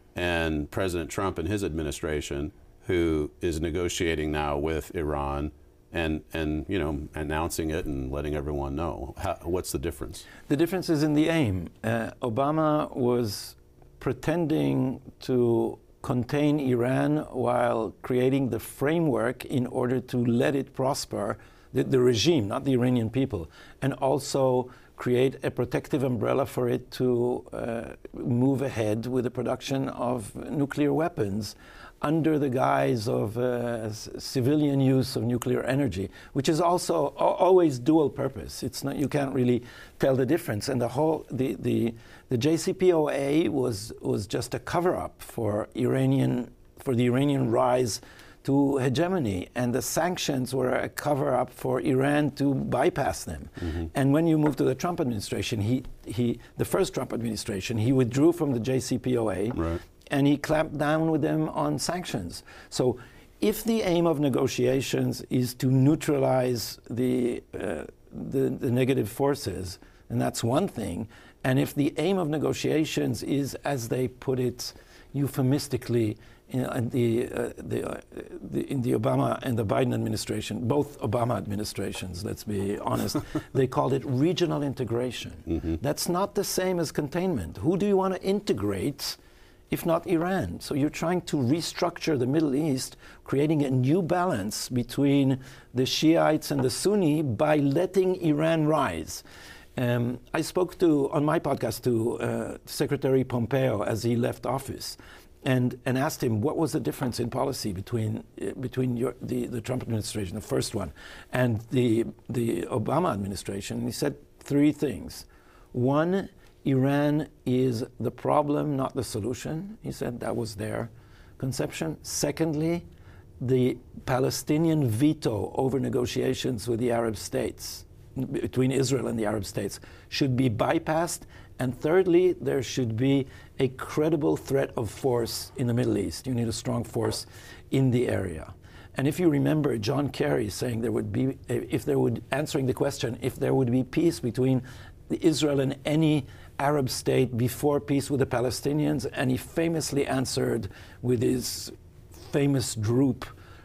And President Trump and his administration, who is negotiating now with Iran and, and you know, announcing it and letting everyone know. How, what's the difference? The difference is in the aim. Uh, Obama was pretending to contain Iran while creating the framework in order to let it prosper, the, the regime, not the Iranian people, and also create a protective umbrella for it to uh, move ahead with the production of nuclear weapons under the guise of uh, civilian use of nuclear energy, which is also always dual purpose. It's not, you can't really tell the difference. And the whole, the, the, the J C P O A was, was just a cover-up for Iranian, for the Iranian rise to hegemony, and the sanctions were a cover-up for Iran to bypass them. Mm-hmm. And when you move to the Trump administration, he, he, the first Trump administration, he withdrew from the J C P O A, right. and he clamped down with them on sanctions. So if the aim of negotiations is to neutralize the, uh, the, the negative forces, and that's one thing, and if the aim of negotiations is, as they put it euphemistically, You know, in the, uh, the, uh, the, in the Obama and the Biden administration, both Obama administrations, let's be honest, they called it regional integration. Mm-hmm. That's not the same as containment. Who do you want to integrate if not Iran? So you're trying to restructure the Middle East, creating a new balance between the Shiites and the Sunni by letting Iran rise. Um, I spoke to, on my podcast, to uh, Secretary Pompeo as he left office. And, and asked him what was the difference in policy between uh, between your, the, the Trump administration, the first one, and the the Obama administration. And he said three things. One, Iran is the problem, not the solution. He said that was their conception. Secondly, the Palestinian veto over negotiations with the Arab states, between Israel and the Arab states, should be bypassed. And thirdly, there should be a credible threat of force in the Middle East. You need a strong force in the area. And if you remember John Kerry saying there would be, if there would, answering the question, if there would be peace between Israel and any Arab state before peace with the Palestinians, and he famously answered with his famous droop,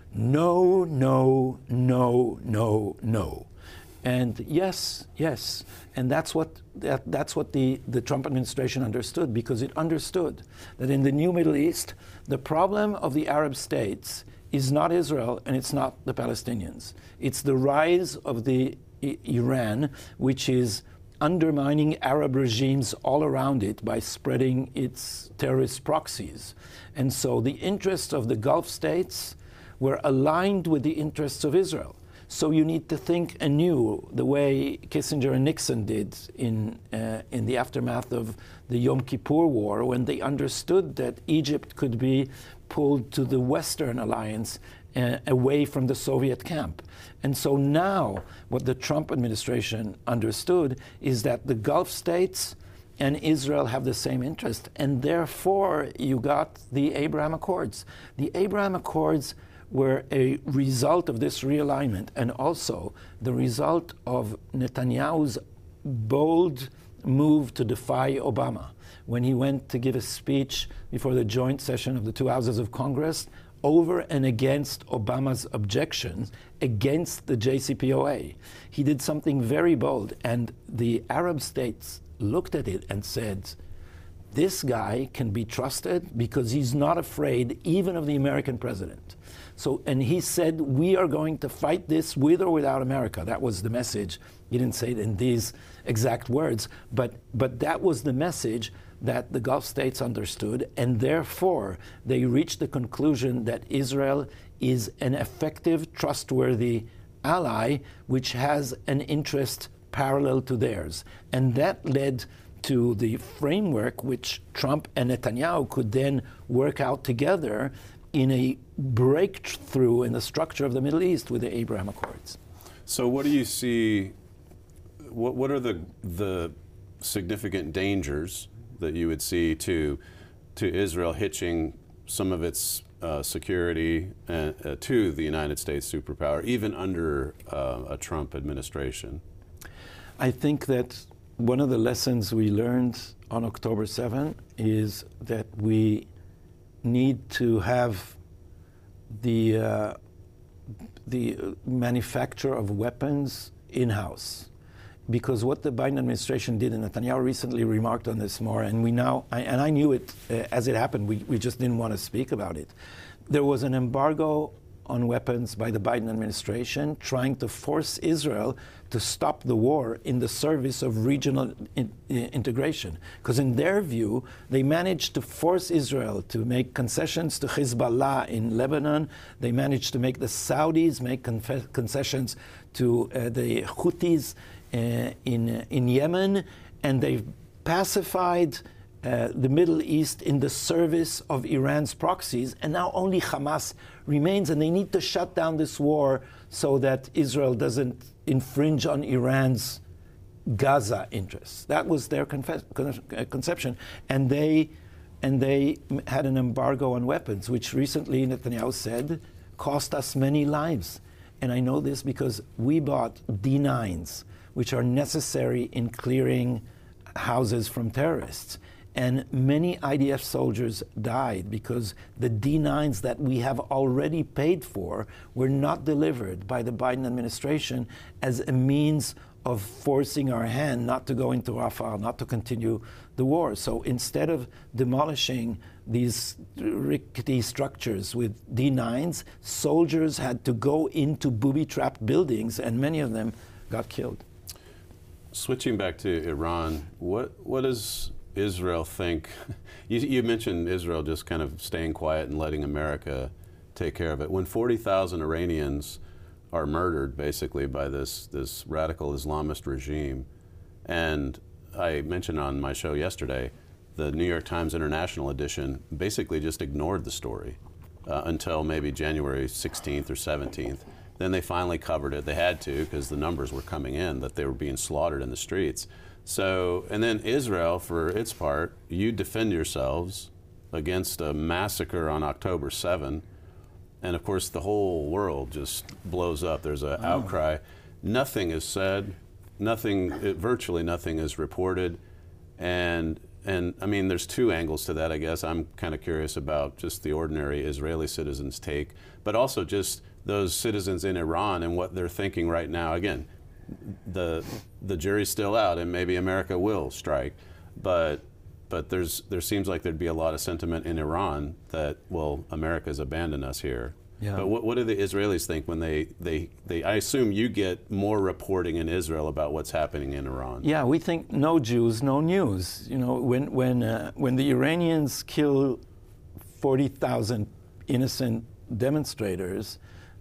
no, no, no, no, no. And yes, yes, and that's what that, that's what the, the Trump administration understood, because it understood that in the new Middle East, the problem of the Arab states is not Israel and it's not the Palestinians. It's the rise of the I- Iran, which is undermining Arab regimes all around it by spreading its terrorist proxies. And so the interests of the Gulf states were aligned with the interests of Israel. So you need to think anew, the way Kissinger and Nixon did in, uh, in the aftermath of the Yom Kippur War, when they understood that Egypt could be pulled to the Western alliance uh, away from the Soviet camp. And so now what the Trump administration understood is that the Gulf states and Israel have the same interest, and therefore you got the Abraham Accords. The Abraham Accords were a result of this realignment, and also the result of Netanyahu's bold move to defy Obama. When he went to give a speech before the joint session of the two houses of Congress, over and against Obama's objections against the J C P O A. He did something very bold, and the Arab states looked at it and said, this guy can be trusted because he's not afraid even of the American president. So, and he said, we are going to fight this with or without America. That was the message. He didn't say it in these exact words, but, but that was the message that the Gulf states understood, and therefore they reached the conclusion that Israel is an effective, trustworthy ally which has an interest parallel to theirs. And that led to the framework which Trump and Netanyahu could then work out together in a breakthrough in the structure of the Middle East with the Abraham Accords. So what do you see, what, what are the, the significant dangers that you would see to, to Israel hitching some of its uh, security uh, uh, to the United States superpower, even under uh, a Trump administration? I think that one of the lessons we learned on October seventh is that we need to have the, uh, the manufacture of weapons in-house. Because what the Biden administration did, and Netanyahu recently remarked on this more, and we now, I, and I knew it uh, as it happened, we, we just didn't want to speak about it. There was an embargo on weapons by the Biden administration trying to force Israel to stop the war in the service of regional in, uh, integration. Because in their view, they managed to force Israel to make concessions to Hezbollah in Lebanon. They managed to make the Saudis make conf- concessions to uh, the Houthis uh, in, uh, in Yemen, and they've pacified Uh, the Middle East in the service of Iran's proxies, and now only Hamas remains, and they need to shut down this war so that Israel doesn't infringe on Iran's Gaza interests. That was their confe- con- conception, and they and they had an embargo on weapons, which recently Netanyahu said cost us many lives. And I know this because we bought D nines, which are necessary in clearing houses from terrorists. And many I D F soldiers died because the D nines that we have already paid for were not delivered by the Biden administration as a means of forcing our hand not to go into Rafah, not to continue the war. So instead of demolishing these rickety structures with D nines, soldiers had to go into booby-trapped buildings, and many of them got killed. Switching back to Iran, what what is Israel think? You, you mentioned Israel just kind of staying quiet and letting America take care of it. When forty thousand Iranians are murdered, basically, by this, this radical Islamist regime, and I mentioned on my show yesterday, the New York Times International edition basically just ignored the story uh, until maybe January sixteenth or seventeenth. Then they finally covered it. They had to, because the numbers were coming in, that they were being slaughtered in the streets. So, and then Israel, for its part, you defend yourselves against a massacre on October seventh, and of course the whole world just blows up. There's an oh. outcry. Nothing is said, nothing, it, virtually nothing is reported, and and I mean, there's two angles to that, I guess. I'm kind of curious about just the ordinary Israeli citizens' take, but also just those citizens in Iran and what they're thinking right now. Again, the the jury's still out, and maybe America will strike, but but there's there seems like there'd be a lot of sentiment in Iran that, well, America's abandoned us here. Yeah. But what, what do the Israelis think when they, they, they, I assume you get more reporting in Israel about what's happening in Iran? Yeah, we think no Jews, no news. You know, when when uh, when the Iranians kill forty thousand innocent demonstrators,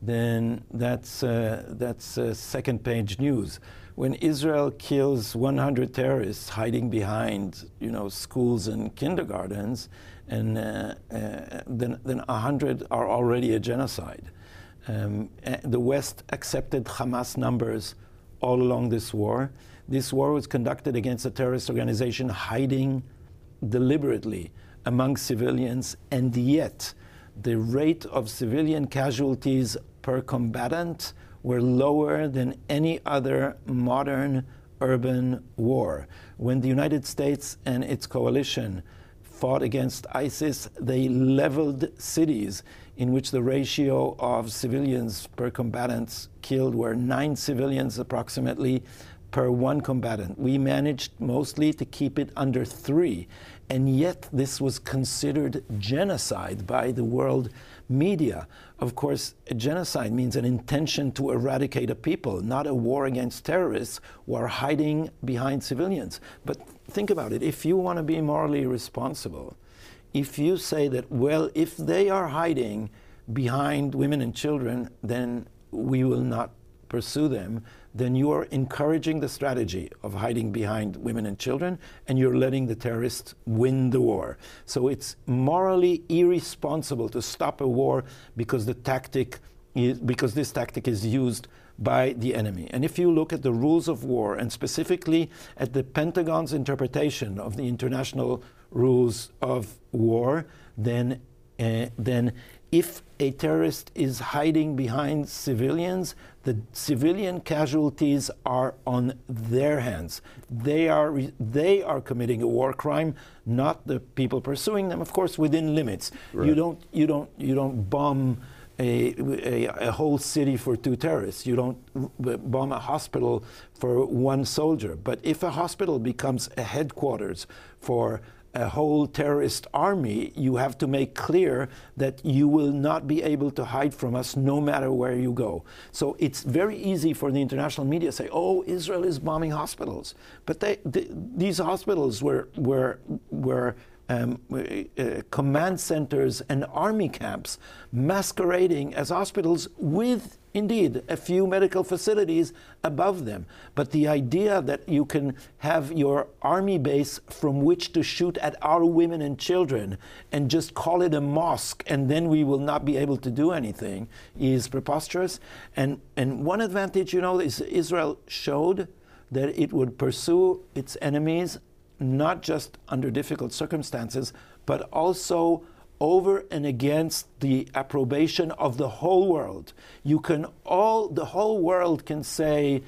then that's, uh, that's uh, second page news. When Israel kills one hundred terrorists hiding behind, you know, schools and kindergartens, and uh, uh, then, then one hundred are already a genocide. Um, the West accepted Hamas numbers all along this war. This war was conducted against a terrorist organization hiding deliberately among civilians, and yet the rate of civilian casualties per combatant were lower than any other modern urban war. When the United States and its coalition fought against ISIS, they leveled cities in which the ratio of civilians per combatants killed were nine civilians approximately per one combatant. We managed mostly to keep it under three, and yet this was considered genocide by the world media. Of course, a genocide means an intention to eradicate a people, not a war against terrorists who are hiding behind civilians. But think about it, if you want to be morally responsible, if you say that, well, if they are hiding behind women and children, then we will not pursue them, then you are encouraging the strategy of hiding behind women and children, and you're letting the terrorists win the war. So it's morally irresponsible to stop a war because the tactic is, because this tactic is used by the enemy. And if you look at the rules of war, and specifically at the Pentagon's interpretation of the international rules of war, then uh, then if a terrorist is hiding behind civilians, the civilian casualties are on their hands. They are re- they are committing a war crime, not the people pursuing them. Of course, within limits. Right. You don't you don't you don't bomb a, a a whole city for two terrorists. You don't bomb a hospital for one soldier. But if a hospital becomes a headquarters for a whole terrorist army, you have to make clear that you will not be able to hide from us no matter where you go. So it's very easy for the international media to say, oh, Israel is bombing hospitals. But they, they, these hospitals were, were, were um, uh, command centers and army camps masquerading as hospitals with, indeed, a few medical facilities above them. But the idea that you can have your army base from which to shoot at our women and children and just call it a mosque and then we will not be able to do anything is preposterous. And, and one advantage, you know, is Israel showed that it would pursue its enemies not just under difficult circumstances, but also over and against the approbation of the whole world. You can all, the whole world can say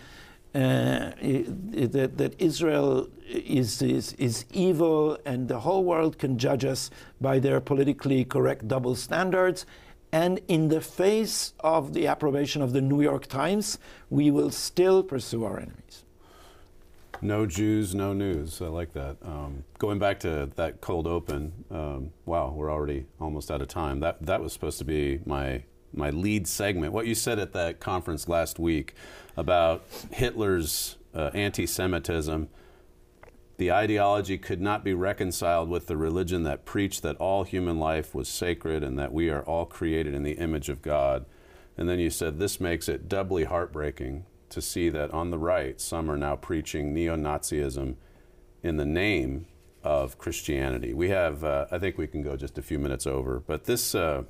uh, that, that Israel is, is, is evil, and the whole world can judge us by their politically correct double standards. And in the face of the approbation of the New York Times, we will still pursue our enemies. No Jews, no news. I like that. Um, going back to that cold open, um, wow, we're already almost out of time. That that was supposed to be my my lead segment. What you said at that conference last week about Hitler's uh, anti-Semitism, the ideology could not be reconciled with the religion that preached that all human life was sacred and that we are all created in the image of God. And then you said this makes it doubly heartbreaking to see that on the right, some are now preaching neo-Nazism in the name of Christianity. We have, uh, I think we can go just a few minutes over, but this, uh,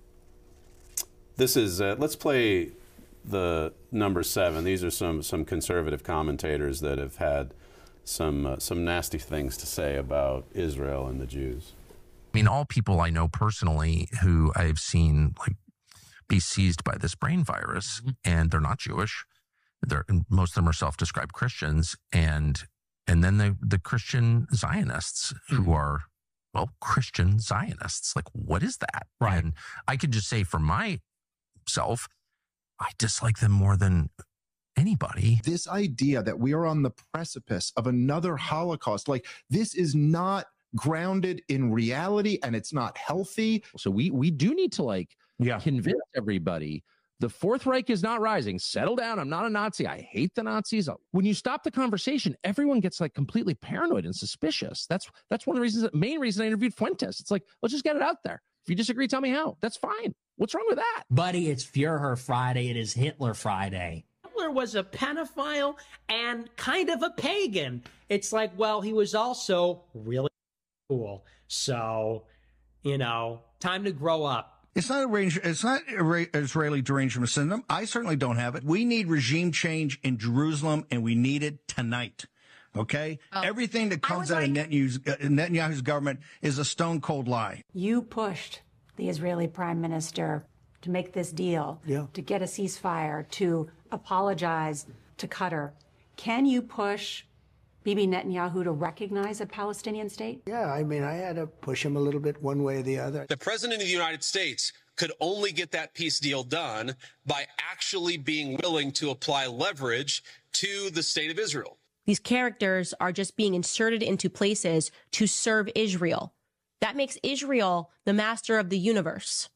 this is, uh, let's play the number seven. These are some, some conservative commentators that have had some, uh, some nasty things to say about Israel and the Jews. I mean, all people I know personally who I've seen like be seized by this brain virus, mm-hmm. and they're not Jewish. They're, most of them are self-described Christians, and and then the the Christian Zionists mm-hmm. who are, well, Christian Zionists. Like, what is that? Right. And I could just say for myself, I dislike them more than anybody. This idea that we are on the precipice of another Holocaust, like this is not grounded in reality, and it's not healthy. So we we do need to like yeah. convince everybody. The Fourth Reich is not rising. Settle down. I'm not a Nazi. I hate the Nazis. When you stop the conversation, everyone gets like completely paranoid and suspicious. That's that's one of the reasons, that main reason I interviewed Fuentes. It's like, let's just get it out there. If you disagree, tell me how. That's fine. What's wrong with that? Buddy, it's Führer Friday. It is Hitler Friday. Hitler was a pedophile and kind of a pagan. It's like, well, he was also really cool. So, you know, time to grow up. It's not a range, it's not Israeli derangement syndrome. I certainly don't have it. We need regime change in Jerusalem, and we need it tonight. Okay? Oh. Everything that comes out like, of Netanyahu's, uh, Netanyahu's government is a stone cold lie. You pushed the Israeli prime minister to make this deal, yeah. to get a ceasefire, to apologize to Qatar. Can you push Bibi Netanyahu to recognize a Palestinian state? Yeah, I mean, I had to push him a little bit one way or the other. The president of the United States could only get that peace deal done by actually being willing to apply leverage to the state of Israel. These characters are just being inserted into places to serve Israel. That makes Israel the master of the universe.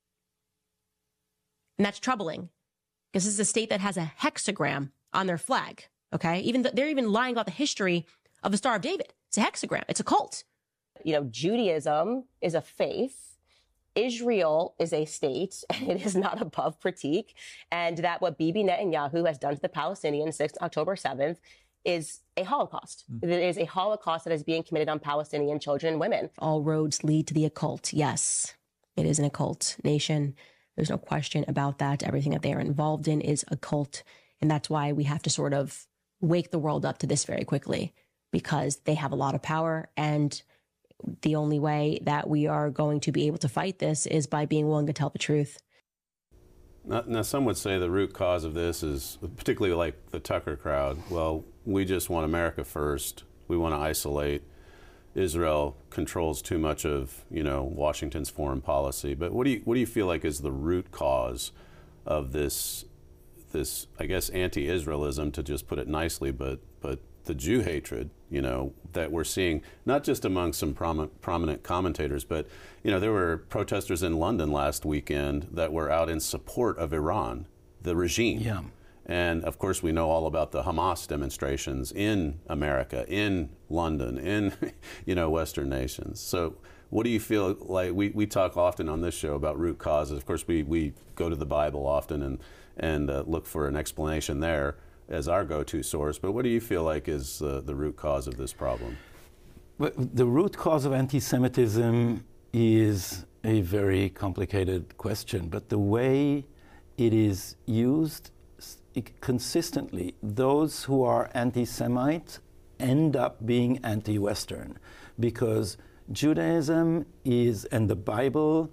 And that's troubling, because this is a state that has a hexagram on their flag. Okay, even th- they're even lying about the history of the Star of David. It's a hexagram. It's a cult. You know, Judaism is a faith. Israel is a state, and it is not above critique. And that what Bibi Netanyahu has done to the Palestinians since October seventh is a Holocaust. Mm. It is a Holocaust that is being committed on Palestinian children and women. All roads lead to the occult. Yes, it is an occult nation. There's no question about that. Everything that they are involved in is occult. And that's why we have to sort of wake the world up to this very quickly, because they have a lot of power. And the only way that we are going to be able to fight this is by being willing to tell the truth. Now, now, some would say the root cause of this is, particularly like the Tucker crowd, well, we just want America first. We want to isolate. Israel controls too much of, you know, Washington's foreign policy. But what do you what do you feel like is the root cause of this, this I guess, anti-Israelism, to just put it nicely, but but the Jew hatred, you know, that we're seeing, not just among some prom- prominent commentators, but, you know, there were protesters in London last weekend that were out in support of Iran, the regime. Yeah. And, of course, we know all about the Hamas demonstrations in America, in London, in, you know, Western nations. So what do you feel like? We, we talk often on this show about root causes. Of course, we, we go to the Bible often and, and uh, look for an explanation there as our go-to source. But what do you feel like is uh, the root cause of this problem? Well, the root cause of anti-Semitism is a very complicated question, but the way it is used consistently, those who are anti-Semite end up being anti-Western, because Judaism is, and the Bible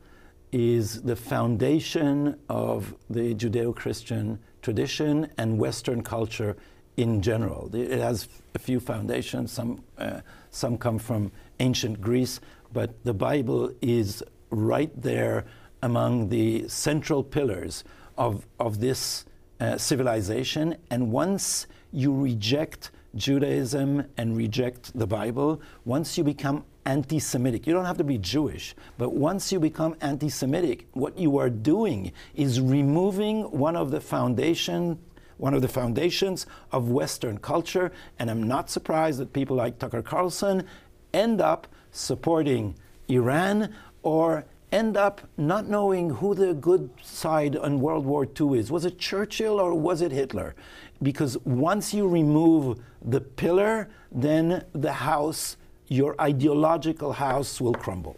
is, the foundation of the Judeo-Christian tradition and Western culture in general. It has a few foundations, some, uh, some come from ancient Greece, but the Bible is right there among the central pillars of, of this Uh, civilization. And once you reject Judaism and reject the Bible, once you become anti-Semitic, you don't have to be Jewish, but once you become anti-Semitic, what you are doing is removing one of the foundation, one of the foundations of Western culture. And I'm not surprised that people like Tucker Carlson end up supporting Iran, or end up not knowing who the good side on World War Two is. Was it Churchill or was it Hitler? Because once you remove the pillar, then the house, your ideological house, will crumble.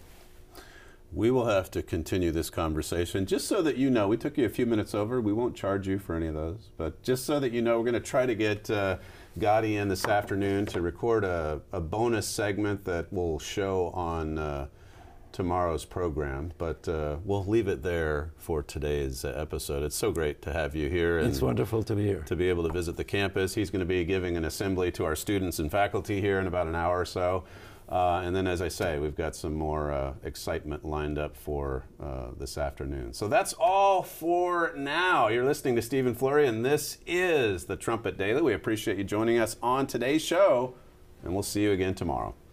We will have to continue this conversation. Just so that you know, we took you a few minutes over. We won't charge you for any of those. But just so that you know, we're going to try to get uh, Gadi in this afternoon to record a, a bonus segment that will show on uh, tomorrow's program, but uh, we'll leave it there for today's uh, episode. It's so great to have you here. And it's wonderful to be here. To be able to visit the campus. He's going to be giving an assembly to our students and faculty here in about an hour or so. Uh, and then, as I say, we've got some more uh, excitement lined up for uh, this afternoon. So that's all for now. You're listening to Stephen Flurry, and this is the Trumpet Daily. We appreciate you joining us on today's show, and we'll see you again tomorrow.